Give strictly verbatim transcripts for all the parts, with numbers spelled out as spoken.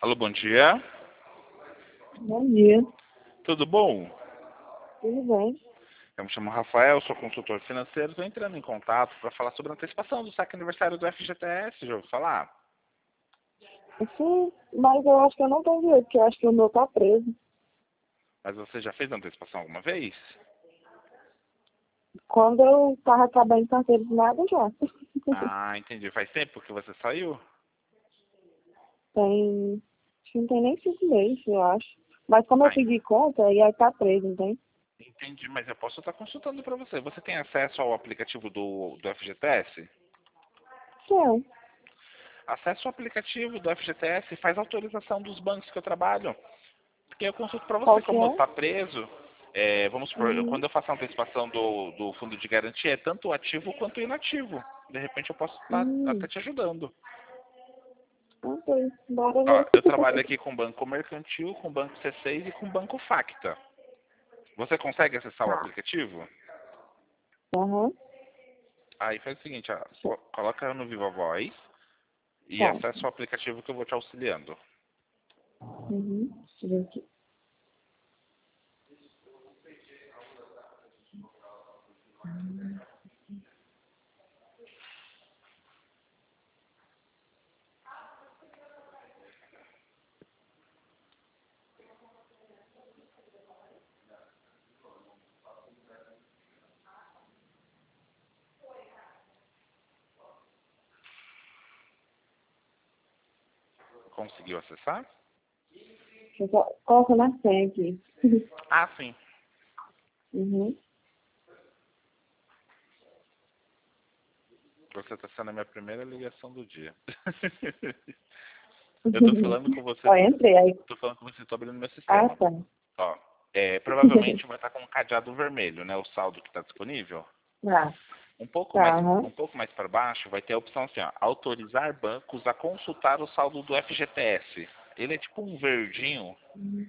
Alô, bom dia. Bom dia, Tudo bom? tudo bem? Eu me chamo Rafael, sou consultor financeiro. Estou entrando em contato para falar sobre a antecipação do saque aniversário do F G T S. Já ouviu falar? Sim, mas eu acho que eu não tenho direito, porque eu acho que o meu tá preso. Mas você já fez a antecipação alguma vez? Quando eu tava trabalhando em carteira de nada, já. Ah, entendi. Faz tempo que você saiu? Tem, acho que não tem nem cinco meses, eu acho. Mas como eu Ah, pedi conta, e aí tá preso, entende? entendi, mas eu posso estar consultando para você. Você tem acesso ao aplicativo do, do F G T S? Sim. Acesse o aplicativo do F G T S e faz autorização dos bancos que eu trabalho. Porque eu consulto para você, Qual que como é? está preso, é, vamos supor, eu- Uhum. quando eu faço a antecipação do, do fundo de garantia, é tanto o ativo quanto o inativo. De repente eu posso estar Hum, até te ajudando. ok, bora Ó, ver. eu trabalho aqui com o Banco Mercantil, com o Banco C seis e com o Banco Facta. Você consegue acessar o Tá. aplicativo? Aham. Aí faz o seguinte, ó, co- coloca no Viva Voz e Tá. acessa o aplicativo que eu vou te auxiliando. Uhum. Deixa eu ver aqui. Conseguiu acessar? Deixa eu só colocar na senha aqui. Ah, sim. Uhum. Você está sendo a minha primeira ligação do dia. Eu tô falando com você, Ó, entrei aí. tô falando com você, tô abrindo meu Ah, sistema. tá. Ó, é, provavelmente vai estar com um cadeado vermelho, né? O saldo que está disponível. Tá, Um pouco mais, tá, aham. um pouco mais para baixo vai ter a opção assim, ó, autorizar bancos a consultar o saldo do F G T S. Ele é tipo um verdinho.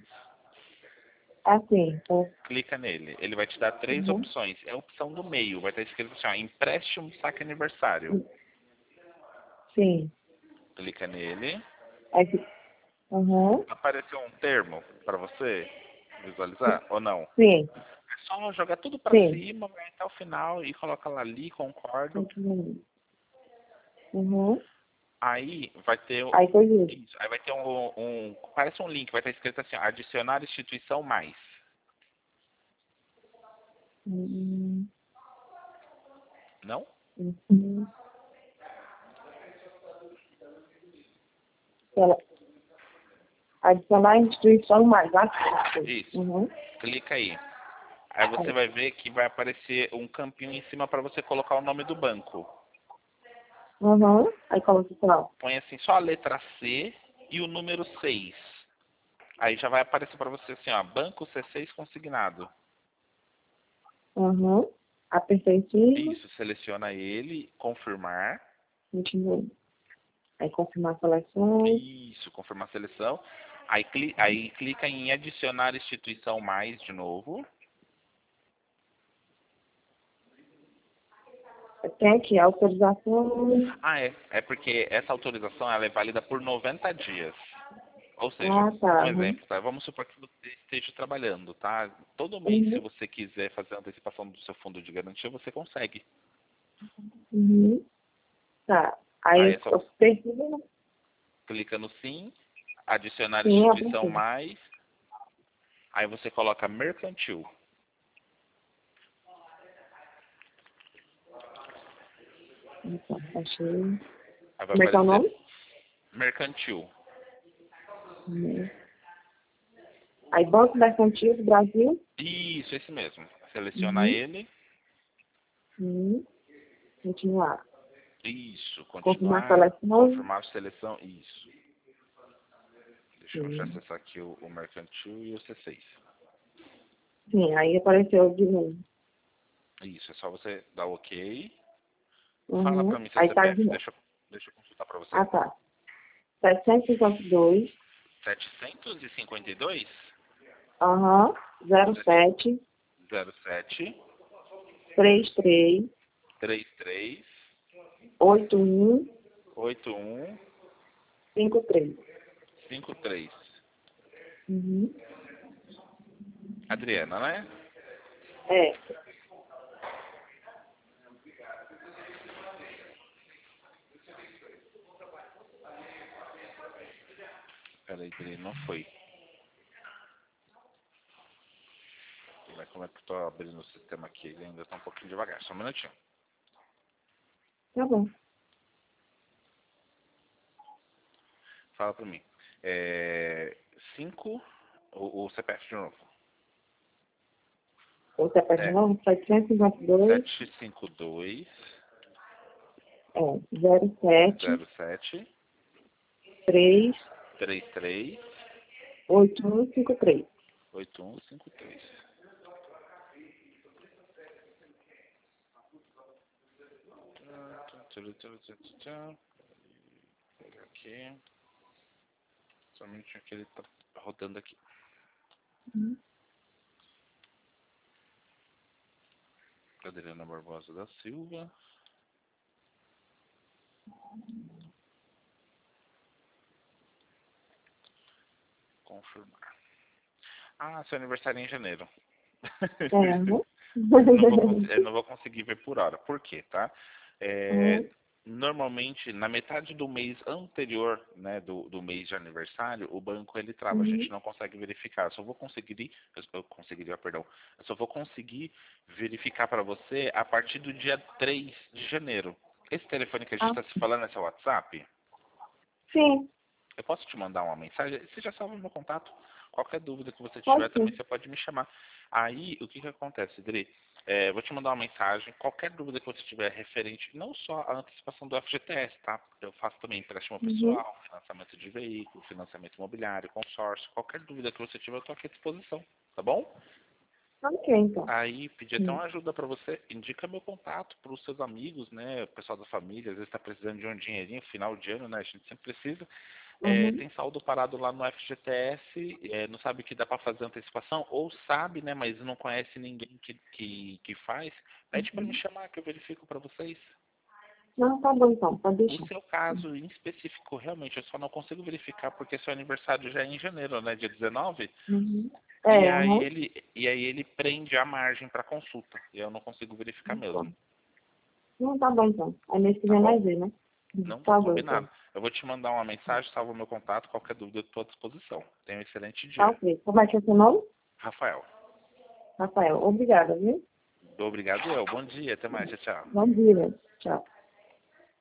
Assim, tá. Clica nele. Ele vai te dar três Uhum. opções. É a opção do meio. Vai estar escrito assim, ó, empréstimo saque aniversário. Sim. Clica nele. Aqui. Uhum. Apareceu um termo para você visualizar ou não? Sim, É só jogar tudo para sim. cima, vai até o final e coloca lá ali, concordo. Uhum. Uhum. Aí vai ter o- Aí foi isso. isso, aí vai ter um, um parece um link, vai estar escrito assim, ó, adicionar instituição mais. Uhum. Não? Uhum. Ela- Adicionar a instituição mais. Aqui. Isso. Uhum. Clica aí. Aí você Aí. vai ver que vai aparecer um campinho em cima para você colocar o nome do banco. Uhum. Aí coloca o final. Põe assim só a letra C e o número seis. Aí já vai aparecer para você assim, ó, banco C seis consignado. Uhum. Apertei em cima. Isso, seleciona ele, confirmar. Continua. Aí confirmar a seleção. Isso, confirmar a seleção. Aí, cli aí clica em adicionar instituição mais de novo. Tem aqui a autorização. Ah, é. É porque essa autorização ela é válida por noventa dias. Ou seja, Ah, tá. um Uhum. exemplo, tá? Vamos supor que você esteja trabalhando, tá? Todo mês, se Uhum. você quiser fazer a antecipação do seu fundo de garantia, você consegue. Uhum. Tá. Aí Aí eu, é só eu você preciso. clica no sim, adicionar Sim, instituição apertei. mais, aí você coloca mercantil. Então, achei. Aí vai Como é que é o aparecer nome? mercantil. Uhum. Aí, Banco Mercantil do Brasil. Isso, esse mesmo. Seleciona Uhum. ele. Uhum. Continuar. Isso, Confirmar a continuar, seleção. confirmar a seleção. Isso. Deixa eu já Sim. acessar aqui o, o mercantil e o C seis. Sim, aí apareceu de novo. Isso, é só você dar OK. Fala pra Uhum. mim seu Aí tá de C P F, novo. deixa, eu- deixa eu consultar pra você. Ah, tá. setecentos e cinquenta e dois. setecentos e cinquenta e dois, Aham. Zero sete. zero sete, Três três. trinta e três, Oito um. oitenta e um, Cinco três. cinco três. Uhum. Adriana, né? É. Peraí, peraí, não foi. Como é que eu tô abrindo o sistema aqui? Ele ainda tá um pouquinho devagar. Só um minutinho. Tá bom. Fala pra mim. É... cinco... O, o C P F de novo. O C P F de É. novo, setecentos e cinquenta e dois, sete cinco dois, é, zero sete, zero sete, três, três três, oito um cinco três. oito um cinco três. Pega aqui. Só um minutinho que ele tá rodando aqui. Uhum. Adriana Barbosa da Silva. Confirmar. Ah, seu aniversário é em janeiro. É, né? eu, não vou, cons- eu não vou conseguir ver por hora. Por quê, tá? É, Uhum. normalmente, na metade do mês anterior, né, do, do mês de aniversário, o banco ele trava. A gente Uhum. não consegue verificar. Eu só vou conseguir, eu eu conseguiria, perdão. Eu só vou conseguir verificar para você a partir do dia três de janeiro. Esse telefone que a gente Ah, está se falando é seu WhatsApp? sim, Eu posso te mandar uma mensagem? Você já salva meu contato. Qualquer dúvida que você tiver pode também, ser. você pode me chamar. Aí, o que que acontece, Dri? É, vou te mandar uma mensagem. Qualquer dúvida que você tiver referente, não só à antecipação do F G T S, tá? Eu faço também empréstimo Uhum. pessoal, financiamento de veículo, financiamento imobiliário, consórcio. Qualquer dúvida que você tiver, eu estou aqui à disposição. Tá bom? Ok, então. Aí, pedir até Sim. uma ajuda para você. Indica meu contato para os seus amigos, né? O pessoal da família, às vezes está precisando de um dinheirinho, final de ano, né? A gente sempre precisa. É, Uhum. tem saldo parado lá no F G T S, é, não sabe que dá para fazer antecipação, ou sabe, né, mas não conhece ninguém que, que, que faz, pede para me Uhum. chamar que eu verifico para vocês. Não, tá bom então, pode O deixar. seu caso em específico, realmente, eu só não consigo verificar porque seu aniversário já é em janeiro, né, dia dezenove, Uhum. e É, aí aham. ele, e aí ele prende a margem para consulta, e eu não consigo verificar mesmo, Não, tá bom então. Aí mês que tá vem bom? nós vê, né? Uhum. Não, Tá bom combinado. então. Eu vou te mandar uma mensagem, salva o meu contato, qualquer dúvida eu estou à disposição. Tenha um excelente Tá dia. ok. Como é que é seu nome? Rafael. Rafael. Obrigada, viu? Obrigado eu. Bom dia. Até mais. Tchau, tchau. Bom dia. Tchau.